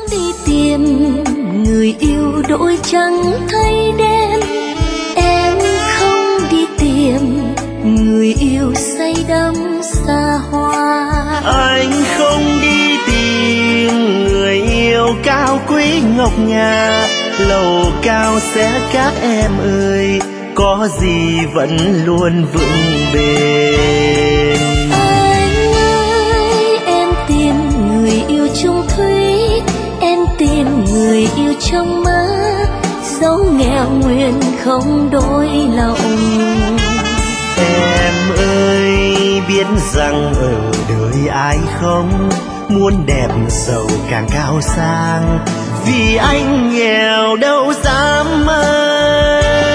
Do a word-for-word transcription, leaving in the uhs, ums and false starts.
đi tìm người yêu đổi trắng thay đen, em không đi tìm người yêu say đắm xa hoa. Anh không đi tìm người yêu cao quý ngọc ngà, lầu cao sẽ các em ơi, có gì vẫn luôn vững bền. Anh ơi, em tìm người yêu chung thủy, em tìm người yêu trong mơ, dẫu nghèo nguyện không đổi lòng. Em ơi, biết rằng ở đời ai không muốn đẹp giàu càng cao sang, vì anh nghèo đâu dám mơ.